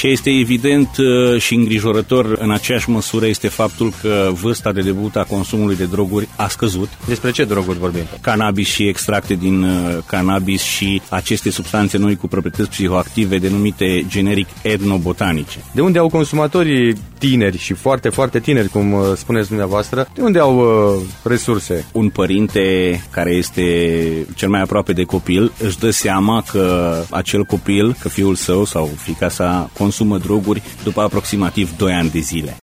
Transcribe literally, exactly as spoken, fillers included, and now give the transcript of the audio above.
Ce este evident și îngrijorător în aceeași măsură este faptul că vârsta de debut a consumului de droguri a scăzut. Despre ce droguri vorbim? Cannabis și extracte din cannabis și aceste substanțe noi cu proprietăți psihoactive denumite generic etnobotanice. De unde au consumatorii tineri și foarte, foarte tineri, cum spuneți dumneavoastră, de unde au uh, resurse? Un părinte care este cel mai aproape de copil își dă seama că acel copil, că fiul său sau fiica sa consumă droguri după aproximativ doi ani de zile.